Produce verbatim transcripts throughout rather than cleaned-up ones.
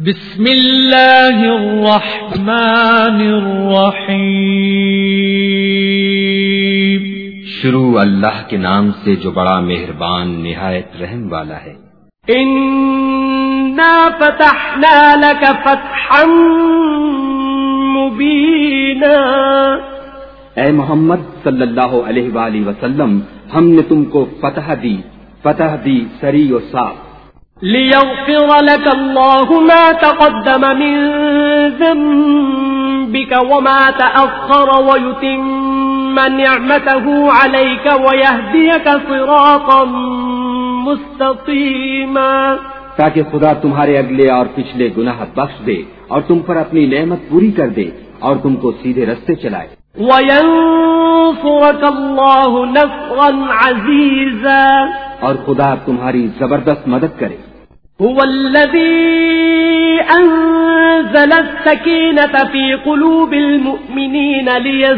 بسم اللہ الرحمن الرحیم۔ شروع اللہ کے نام سے جو بڑا مہربان نہایت رحم والا ہے۔ انا فتحنا لك فتحا مبینا، اے محمد صلی اللہ علیہ وآلہ وسلم، ہم نے تم کو فتح دی، فتح دی سری و صاف۔ ليغفر لك الله ما تقدم من ذنبك وما تأخر ويتم نعمته عليك ويهديك صراطا مستقيما، تاکہ خدا تمہارے اگلے اور پچھلے گناہ بخش دے اور تم پر اپنی نعمت پوری کر دے اور تم کو سیدھے رستے چلائے۔ وَيَنصُرَكَ اللَّهُ نَصْرًا عَزِيزًا، اور خدا تمہاری زبردست مدد کرے۔ هو الذي أنزل السكينة في قلوب المؤمنين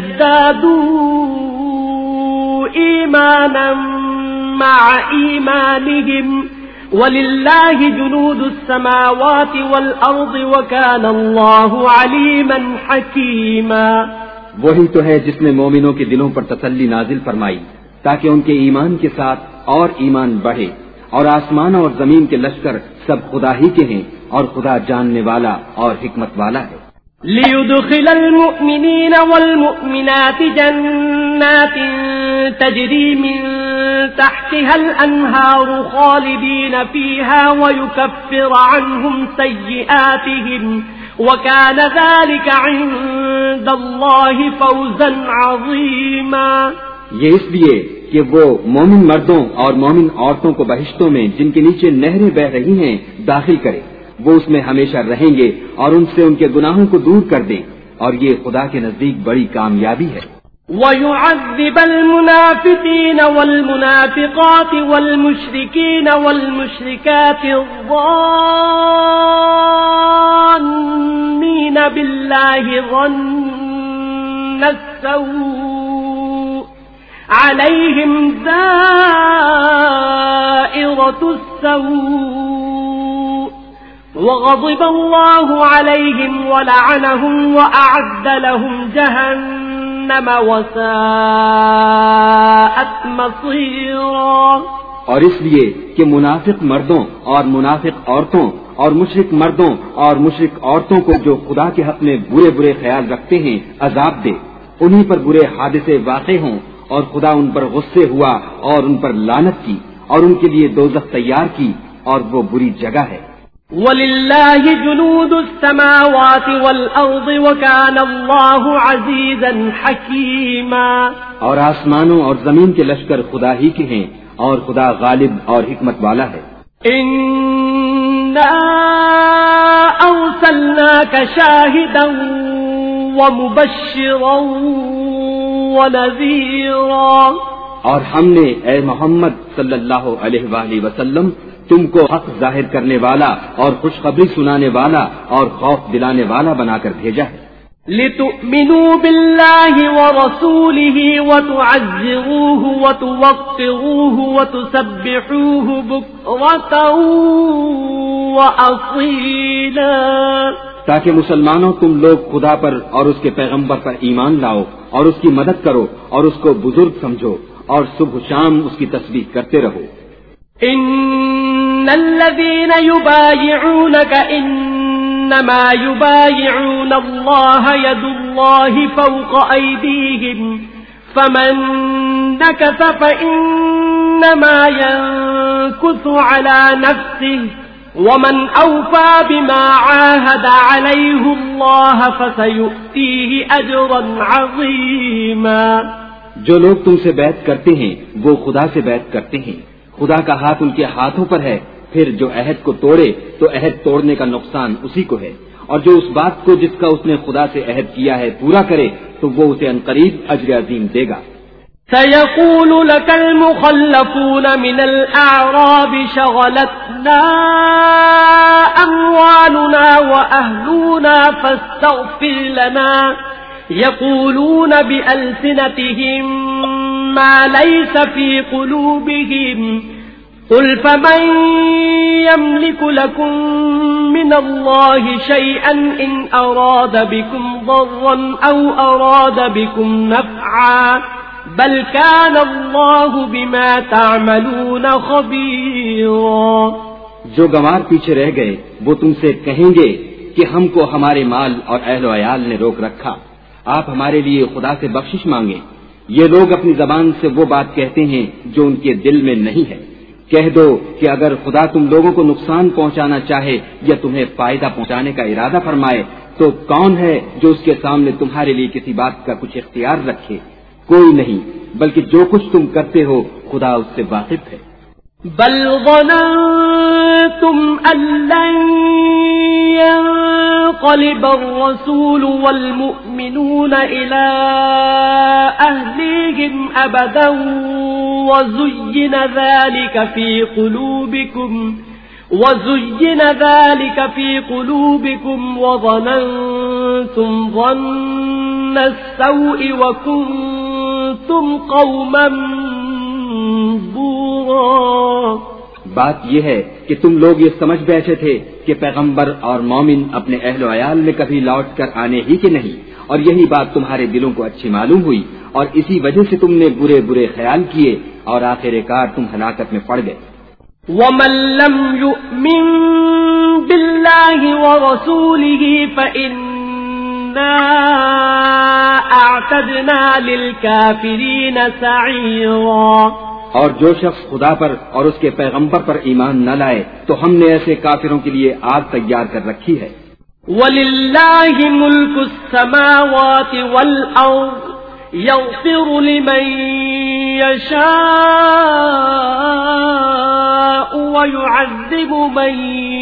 ليزدادوا إيمانا مع إيمانهم ولله جنود السماوات والأرض وكان الله عليما حكيما۔ وہی تو ہے جس نے مومنوں کے دلوں پر تسلی نازل فرمائی تاکہ ان کے ایمان کے ساتھ اور ایمان بڑھے، اور آسمان اور زمین کے لشکر سب خدا ہی کے ہیں، اور خدا جاننے والا اور حکمت والا ہے۔ لِيُدْخِلَ الْمُؤْمِنِينَ وَالْمُؤْمِنَاتِ جَنَّاتٍ تَجْرِي مِن تَحْتِهَا الْأَنْهَارُ خَالِدِينَ فِيهَا وَيُكَفِّرَ عَنْهُمْ سَيِّئَاتِهِمْ وَكَانَ ذَلِكَ عِندَ اللَّهِ فَوْزًا عَظِيمًا۔ یہ اس لیے کہ وہ مومن مردوں اور مومن عورتوں کو بہشتوں میں جن کے نیچے نہریں بہ رہی ہیں داخل کرے، وہ اس میں ہمیشہ رہیں گے اور ان سے ان کے گناہوں کو دور کر دیں، اور یہ خدا کے نزدیک بڑی کامیابی ہے۔ وَيُعَذِّبَ الْمُنَافِقِينَ وَالْمُنَافِقَاتِ وَالْمُشْرِكِينَ وَالْمُشْرِكَاتِ الظَّانِّينَ بِاللَّهِ ظَنَّ السَّوْءِ عَلَيْهِمْ دَائِرَةُ السَّوْءِ وَغَضِبَ اللَّهُ عَلَيْهِمْ وَلَعَنَهُمْ وَأَعَدَّ لَهُمْ جَهَنَّمَ وَسَاءَتْ مَصِيرًا۔ اور اس لیے کہ منافق مردوں اور منافق عورتوں اور مشرک مردوں اور مشرک عورتوں کو جو خدا کے حق میں برے برے خیال رکھتے ہیں عذاب دے، انہی پر برے حادثے واقع ہوں، اور خدا ان پر غصے ہوا اور ان پر لعنت کی اور ان کے لیے دوزخ تیار کی، اور وہ بری جگہ ہے۔ وَلِلَّهِ جُنُودُ السَّمَاوَاتِ وَالْأَرْضِ وَكَانَ اللَّهُ عَزِيزًا حَكِيمًا۔ اور آسمانوں اور زمین کے لشکر خدا ہی کے ہیں، اور خدا غالب اور حکمت والا ہے۔ إِنَّا أَرْسَلْنَاكَ شَاهِدًا وَمُبَشِّرًا وَنَذِيرًا، اور ہم نے اے محمد صلی اللہ علیہ وآلہ وسلم تم کو حق ظاہر کرنے والا اور خوشخبری سنانے والا اور خوف دلانے والا بنا کر بھیجا ہے۔ لِتُؤْمِنُوا بِاللَّهِ وَرَسُولِهِ وَتُعَزِّرُوهُ وَتُوَقِّرُوهُ وَتُسَبِّحُوهُ بُكْرَةً وَأَصِيلًا، تاکہ مسلمانوں تم لوگ خدا پر اور اس کے پیغمبر پر ایمان لاؤ اور اس کی مدد کرو اور اس کو بزرگ سمجھو اور صبح شام اس کی تسبیح کرتے رہو۔ ان الذين يبايعونك انما يبايعون الله يد الله فوق ايديهم فمن نكث فانما ينكث على نفسه ومن أوفى بما عاهد عليه الله فسيؤتيه أجرا عظيما۔ جو لوگ تم سے بیعت کرتے ہیں وہ خدا سے بیعت کرتے ہیں، خدا کا ہاتھ ان کے ہاتھوں پر ہے، پھر جو عہد کو توڑے تو عہد توڑنے کا نقصان اسی کو ہے، اور جو اس بات کو جس کا اس نے خدا سے عہد کیا ہے پورا کرے تو وہ اسے عنقریب اجر عظیم دے گا۔ سيقول لك المخلفون من الأعراب شغلتنا أموالنا وأهلنا فاستغفر لنا، يقولون بألسنتهم ما ليس في قلوبهم قل فمن يملك لكم من الله شيئا إن أراد بكم ضرا أو أراد بكم نفعا بل كان الله بما تعملون خبيرا. جو گنوار پیچھے رہ گئے وہ تم سے کہیں گے کہ ہم کو ہمارے مال اور اہل و عیال نے روک رکھا، آپ ہمارے لیے خدا سے بخشش مانگیں. یہ لوگ اپنی زبان سے وہ بات کہتے ہیں جو ان کے دل میں نہیں ہے. کہہ دو کہ اگر خدا تم لوگوں کو نقصان پہنچانا چاہے یا تمہیں فائدہ پہنچانے کا ارادہ فرمائے تو کون ہے جو اس کے سامنے تمہارے لیے کسی بات کا کچھ اختیار رکھے؟ کوئی نہیں، بلکہ جو کچھ تم کرتے ہو خدا اس سے واقف ہے. بل ظننتم أن لن ينقلب الرسول والمؤمنون إلى أهليهم أبدا وزين ذلك في قلوبكم وزين ذلك في قلوبكم وظننتم ظن السوء وكنتم قوما بورا. بات یہ ہے کہ تم لوگ یہ سمجھ بیٹھے تھے کہ پیغمبر اور مومن اپنے اہل و عیال میں کبھی لوٹ کر آنے ہی کے نہیں، اور یہی بات تمہارے دلوں کو اچھی معلوم ہوئی اور اسی وجہ سے تم نے برے برے خیال کیے اور آخر کار تم ہلاکت میں پڑ گئے. ومن لم يؤمن بالله ورسوله فإنا أعتدنا للكافرين سعيرا. اور جو شخص خدا پر اور اس کے پیغمبر پر ایمان نہ لائے تو ہم نے ایسے کافروں کے لیے آگ تیار کر رکھی ہے. وَلِلَّهِ مُلْكُ السَّمَاوَاتِ وَالْأَرْضِ يَغْفِرُ لِمَن يَشَاءُ وَيُعَذِّبُ مَن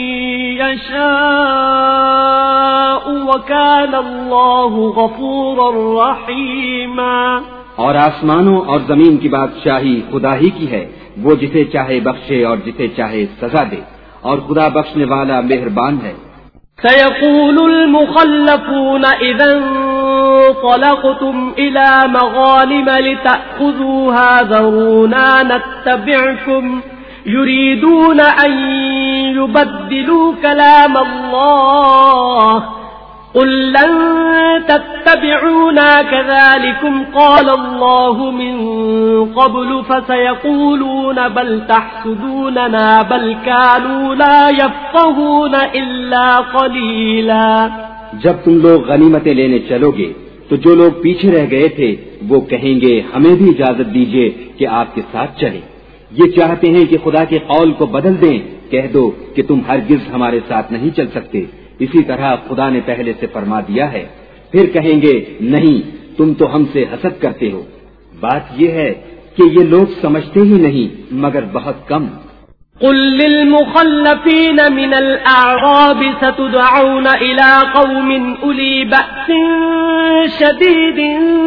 يَشَاءُ وَكَانَ اللَّهُ غَفُورًا رَّحِيمًا. اور آسمانوں اور زمین کی بادشاہی خدا ہی کی ہے، وہ جسے چاہے بخشے اور جسے چاہے سزا دے، اور خدا بخشنے والا مہربان ہے. سيقول المخلفون إذا انطلقتم إلى مغانم لتأخذوها ذرونا نتبعكم يريدون أن يبدلوا كلام الله قل لن تتبعونا كذلكم قال الله من قبل فسيقولون بل تحسدوننا بل كانوا لا يفقهون إلا قليلا. جب تم لوگ غنیمتیں لینے چلو گے تو جو لوگ پیچھے رہ گئے تھے وہ کہیں گے ہمیں بھی اجازت دیجیے کہ آپ کے ساتھ چلیں. یہ چاہتے ہیں کہ خدا کے قول کو بدل دیں. کہہ دو کہ تم ہرگز ہمارے ساتھ نہیں چل سکتے، اسی طرح خدا نے پہلے سے فرما دیا ہے. پھر کہیں گے نہیں، تم تو ہم سے حسد کرتے ہو. بات یہ ہے کہ یہ لوگ سمجھتے ہی نہیں مگر بہت کم. قل للمخلفين من الأعراب ستدعون إلى قوم أولي بأس شديد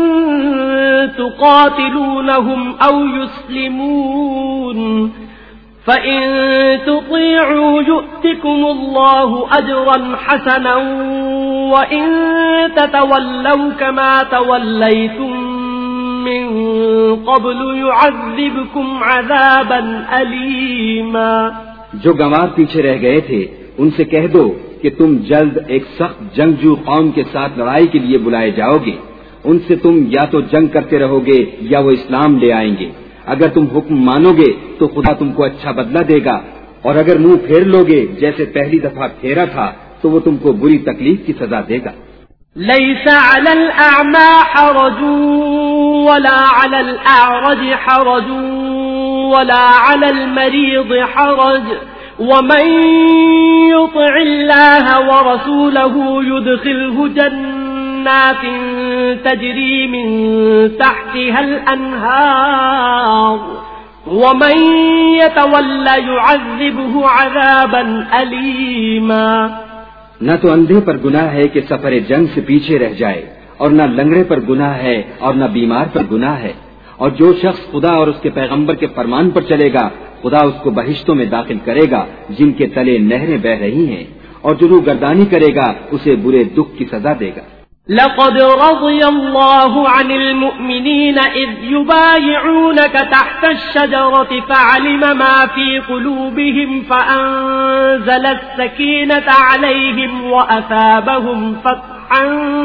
تقاتلونهم أو يسلمون فإن تطيعوا يؤتكم الله أجرا حسنا وإن تتولوا كما توليتم من قبل يعذبكم عذابا أليما. جو گنوار پیچھے رہ گئے تھے ان سے کہہ دو کہ تم جلد ایک سخت جنگجو قوم کے ساتھ لڑائی کے لیے بلائے جاؤ گے. ان سے تم یا تو جنگ کرتے رہو گے یا وہ اسلام لے آئیں گے. اگر تم حکم مانو گے تو خدا تم کو اچھا بدلہ دے گا، اور اگر منہ پھیر لو گے جیسے پہلی دفعہ پھیرا تھا تو وہ تم کو بری تکلیف کی سزا دے گا. ليس على الأعمى حرج ولا على الأعرج حرج ولا على المريض حرج ومن يطع الله ورسوله يدخله جنات تجري من تحتها الأنهار ومن يتولى يعذبه عذابا أليما. نہ تو اندھے پر گناہ ہے کہ سفر جنگ سے پیچھے رہ جائے، اور نہ لنگڑے پر گناہ ہے اور نہ بیمار پر گناہ ہے. اور جو شخص خدا اور اس کے پیغمبر کے فرمان پر چلے گا خدا اس کو بہشتوں میں داخل کرے گا جن کے تلے نہریں بہ رہی ہیں، اور جو روح گردانی کرے گا اسے برے دکھ کی سزا دے گا. لقد رضي الله عن المؤمنين إذ يبايعونك تحت الشجرة فعلم ما في قلوبهم فأنزل السكينة عليهم وأثابهم فتحا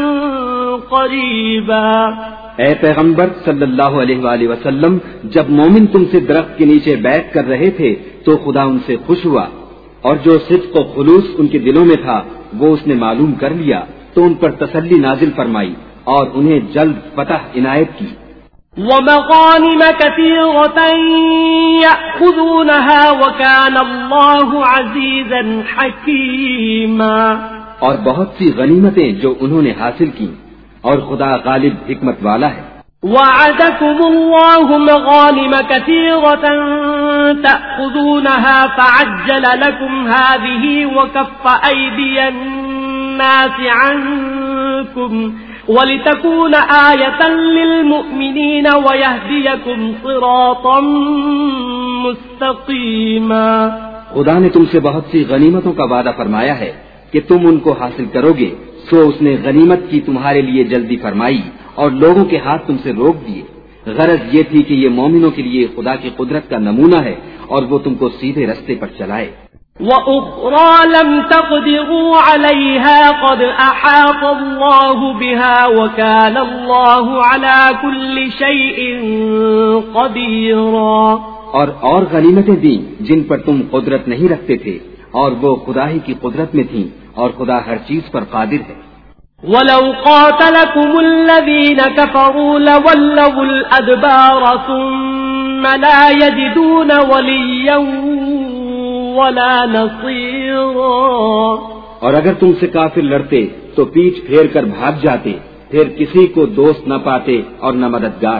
قريبا۔ اے پیغمبر صلی اللہ علیہ وآلہ وسلم، جب مومن تم سے درخت کے نیچے بیعت کر رہے تھے تو خدا ان سے خوش ہوا، اور جو صدق و خلوص ان کے دلوں میں تھا وہ اس نے معلوم کر لیا تو ان پر تسلی نازل فرمائی اور انہیں جلد فتح عنایت کی۔ وَمَغَانِمَ كَثِيرَةً يَأْخُذُونَهَا وَكَانَ اللَّهُ عَزِيزًا حَكِيمًا، اور بہت سی غنیمتیں جو انہوں نے حاصل کی، اور خدا غالب حکمت والا ہے۔ وَعَدَكُمُ اللَّهُ مَغَانِمَ كَثِيرَةً تَأْخُذُونَهَا فَعَجَّلَ لَكُمْ هَذِهِ وَكَفَّ أَيْدِيَ النَّاسِ عَنكُمْ وَلِتَكُونَ آيَةً لِلْمُؤْمِنِينَ وَيَهْدِيَكُمْ صِرَاطًا مُسْتَقِيمًا۔ خدا نے تم سے بہت سی غنیمتوں کا وعدہ فرمایا ہے کہ تم ان کو حاصل کرو گے، سو اس نے غنیمت کی تمہارے لیے جلدی فرمائی اور لوگوں کے ہاتھ تم سے روک دیے۔ غرض یہ تھی کہ یہ مومنوں کے لیے خدا کی قدرت کا نمونہ ہے اور وہ تم کو سیدھے رستے پر چلائے۔ وَأُخْرَى لَمْ تَقْدِرُوا عَلَيْهَا قَدْ أَحَاطَ اللَّهُ بِهَا وَكَانَ اللَّهُ عَلَى كُلِّ شَيْءٍ قَدِيرًا، اور اور غنیمتیں دیں جن پر تم قدرت نہیں رکھتے تھے، اور وہ خدا ہی کی قدرت میں تھیں، اور خدا ہر چیز پر قادر ہے۔ وَلَوْ قَاتَلَكُمُ الَّذِينَ كَفَرُوا لَوَلَّوُا الْأَدْبَارَ ثُمَّ لَا يَجِدُونَ وَلِيًّا وَلَا نَصِيرًا، اور اگر تم سے کافر لڑتے تو پیٹھ پھیر کر بھاگ جاتے، پھر کسی کو دوست نہ پاتے اور نہ مددگار۔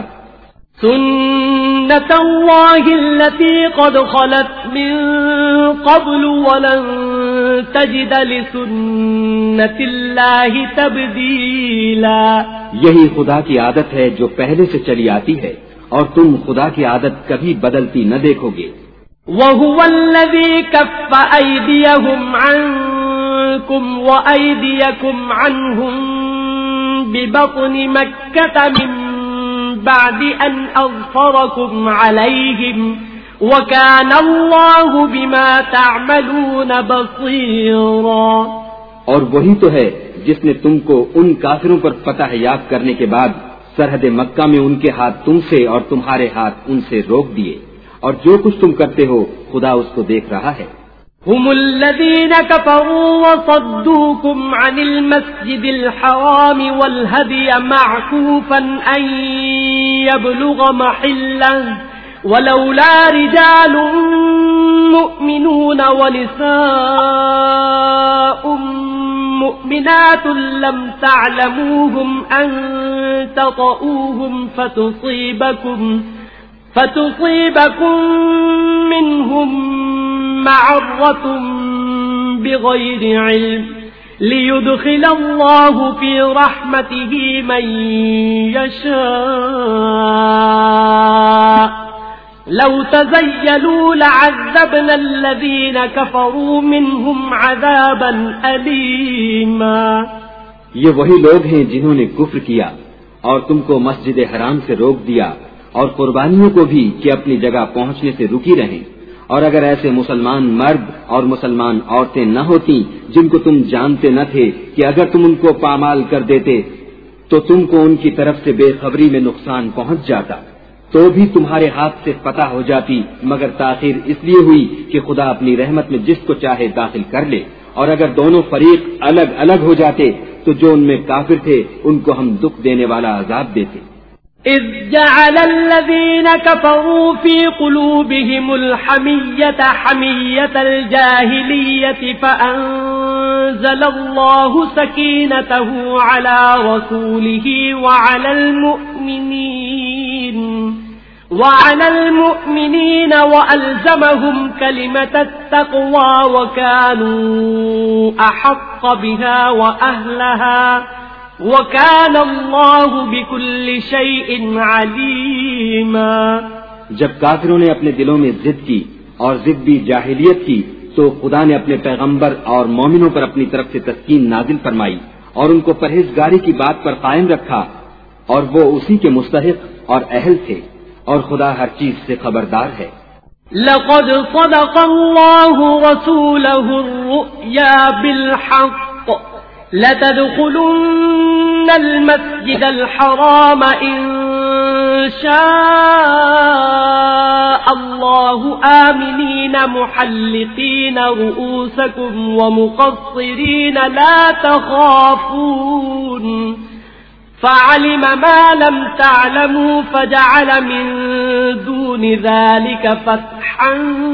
سُنَّةَ اللَّهِ الَّتِي قَدْ خَلَتْ مِن قَبْلُ وَلَن تَجِدَ لِسُنَّةِ اللَّهِ تَبْدِيلًا، یہی خدا کی عادت ہے جو پہلے سے چلی آتی ہے، اور تم خدا کی عادت کبھی بدلتی نہ دیکھو گے۔ وَهُوَ الَّذِي كَفَّ أَيْدِيَهُمْ عَنكُمْ وَأَيْدِيَكُمْ عَنْهُمْ بِبَطْنِ مَكَّةَ مِن بعد أن أظفركم عليهم وكان الله بما تعملون بصيرا، اور وہی تو ہے جس نے تم کو ان کافروں پر فتح یاب کرنے کے بعد سرحد مکہ میں ان کے ہاتھ تم سے اور تمہارے ہاتھ ان سے روک دیے، اور جو کچھ تم کرتے ہو خدا اس کو دیکھ رہا ہے۔ هم الذين كفروا وصدوكم عن المسجد الحرام والهدي معكوفا أن يبلغ محله ولولا رجال مؤمنون ونساء مؤمنات لم تعلموهم أن تطؤوهم فتصيبكم فتصيبكم منهم معرة بغير علم ليدخل الله في رحمته من يشاء لو تزيلوا لعذبنا الذين كفروا منهم عذابا أليما۔ یہ وہی لوگ ہیں جنہوں نے کفر کیا اور تم کو مسجد حرام سے روک دیا، اور قربانیوں کو بھی کہ اپنی جگہ پہنچنے سے رکی رہیں، اور اگر ایسے مسلمان مرد اور مسلمان عورتیں نہ ہوتی جن کو تم جانتے نہ تھے کہ اگر تم ان کو پامال کر دیتے تو تم کو ان کی طرف سے بے خبری میں نقصان پہنچ جاتا، تو بھی تمہارے ہاتھ سے فتح ہو جاتی، مگر تاخیر اس لیے ہوئی کہ خدا اپنی رحمت میں جس کو چاہے داخل کر لے، اور اگر دونوں فریق الگ الگ ہو جاتے تو جو ان میں کافر تھے ان کو ہم دکھ دینے والا عذاب دیتے۔ إذ جعل الذين كفروا في قلوبهم الحمية حمية الجاهلية فأنزل الله سكينته على رسوله وعلى المؤمنين وعلى المؤمنين وألزمهم كلمة التقوى وكانوا أحق بها وأهلها وَكَانَ اللَّهُ بِكُلِّ شَيْءٍ عَلِيمًا۔ جب کافروں نے اپنے دلوں میں ضد کی اور ضد بھی جاہلیت کی تو خدا نے اپنے پیغمبر اور مومنوں پر اپنی طرف سے تسکین نازل فرمائی اور ان کو پرہیزگاری کی بات پر قائم رکھا اور وہ اسی کے مستحق اور اہل تھے اور خدا ہر چیز سے خبردار ہے. لقد صدق الله رسوله الرؤيا بالحق لتدخلن المسجد الحرام إن شاء الله آمنين محلقين رؤوسكم ومقصرين لا تخافون فعلم ما لم تعلموا فجعل من دون ذلك فتحا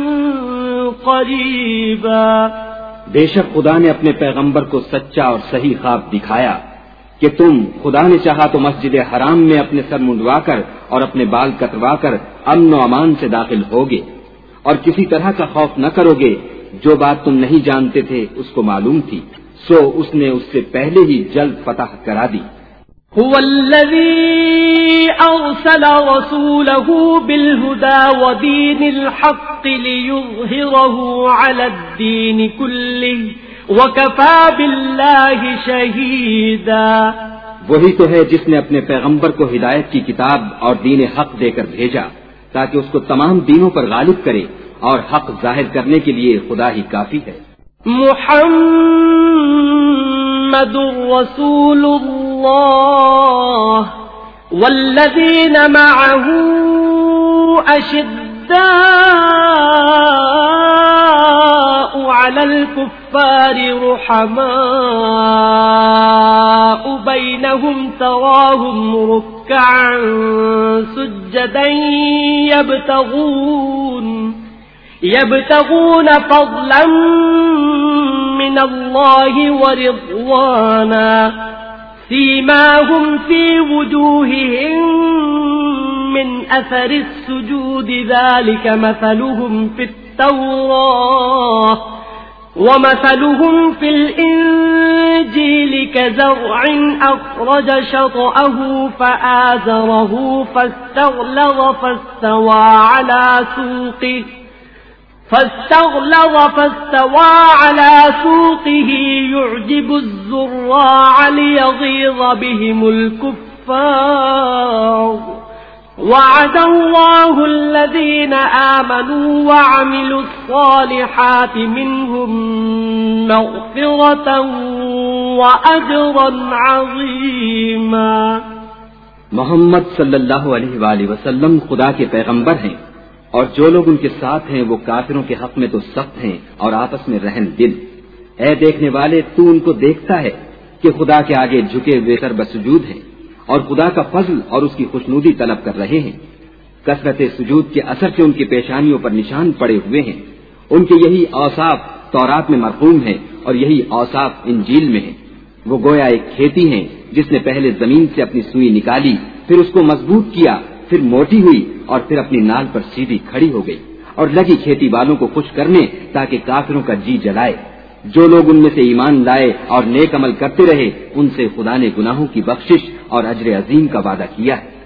قريبا. بے شک خدا نے اپنے پیغمبر کو سچا اور صحیح خواب دکھایا کہ تم خدا نے چاہا تو مسجد حرام میں اپنے سر منڈوا کر اور اپنے بال کتروا کر امن و امان سے داخل ہوگے اور کسی طرح کا خوف نہ کرو گے. جو بات تم نہیں جانتے تھے اس کو معلوم تھی سو اس نے اس سے پہلے ہی جلد فتح کرا دی. هو الذي أرسل رسوله بالهدى ودين الحق ليظهره على الدين كله وكفى بالله شهيدا. وہی تو ہے جس نے اپنے پیغمبر کو ہدایت کی کتاب اور دین حق دے کر بھیجا تاکہ اس کو تمام دینوں پر غالب کرے اور حق ظاہر کرنے کے لیے خدا ہی کافی ہے. محمد رسول الله والذين معه أشداء على الكفار رحماء بينهم تراهم ركعا سجدا يبتغون يبتغون فضلا من الله ورضوانا سيماهم في وجوههم من أثر السجود ذلك مثلهم في التوراة ومثلهم في الإنجيل كزرع أخرج شطأه فآزره فاستغلظ فاستوى على سوقه فاستغلظ فاستوى على سوقه يعجب الزراع ليغيظ بهم الكفار. وعد الله الذين آمنوا وعملوا الصالحات منهم مغفرة وأجرا عظيما. محمد صلی اللہ علیہ وآلہ وسلم خدا کے پیغمبر ہیں اور جو لوگ ان کے ساتھ ہیں وہ کافروں کے حق میں تو سخت ہیں اور آپس میں رحم دل. اے دیکھنے والے تو ان کو دیکھتا ہے کہ خدا کے آگے جھکے ہوئے سر بسجود ہیں اور خدا کا فضل اور اس کی خوشنودی طلب کر رہے ہیں. کثرت سجود کے اثر سے ان کی پیشانیوں پر نشان پڑے ہوئے ہیں. ان کے یہی اوصاف تورات میں مرقوم ہیں اور یہی اوصاف انجیل میں ہیں. وہ گویا ایک کھیتی ہیں جس نے پہلے زمین سے اپنی سوئی نکالی پھر اس کو مضبوط کیا پھر موٹی ہوئی اور پھر اپنی نال پر سیدھی کھڑی ہو گئی اور لگی کھیتی والوں کو خوش کرنے تاکہ کافروں کا جی جلائے. جو لوگ ان میں سے ایمان لائے اور نیک عمل کرتے رہے ان سے خدا نے گناہوں کی بخشش اور اجر عظیم کا وعدہ کیا ہے.